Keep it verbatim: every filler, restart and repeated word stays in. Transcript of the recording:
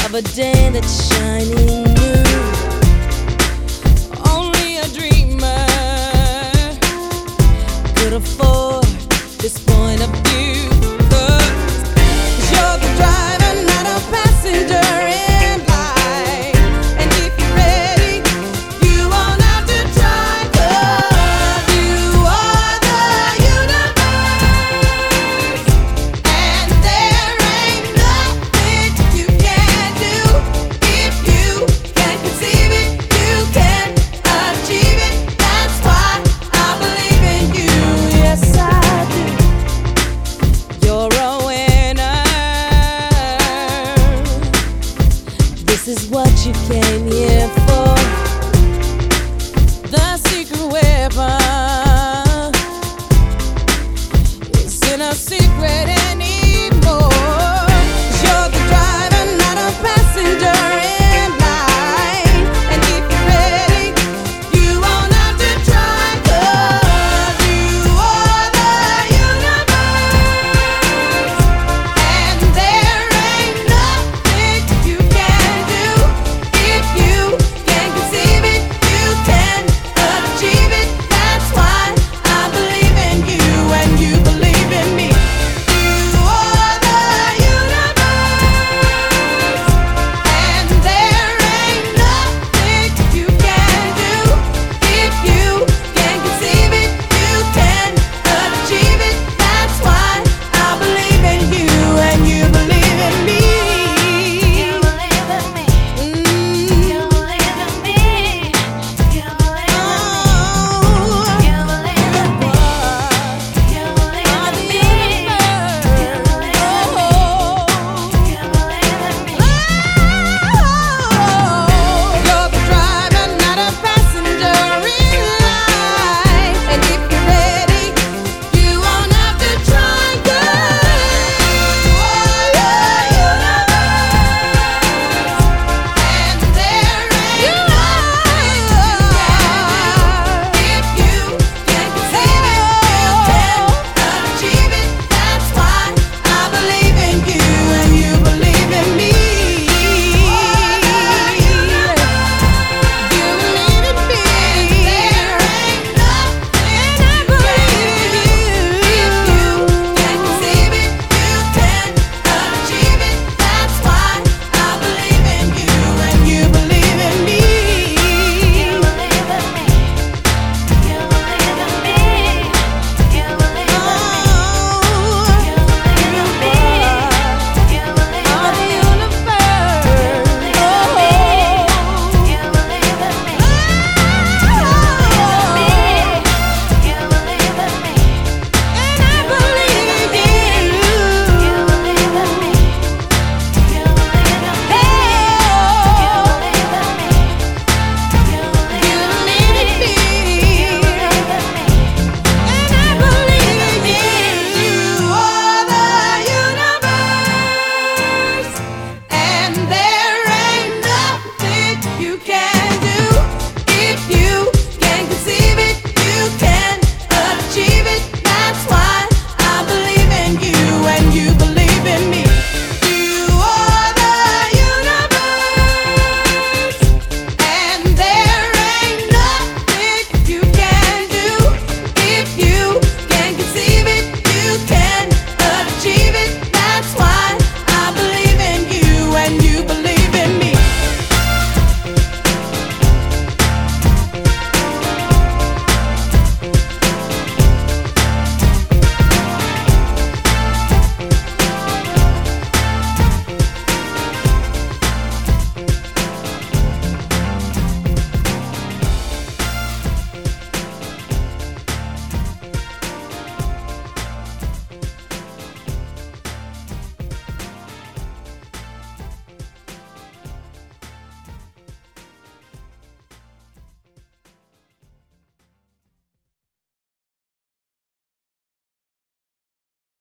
of a day that's shining new. Only a dreamer could afford this point of view. 'Cause you're the driver, not a passenger in life. And if you're ready, you won't have to try. 'Cause you are the universe, and there ain't nothing you can't do. If you can conceive it, you can achieve it. That's why I believe in you. Yes, I do. You're a winner. This is what you came here for.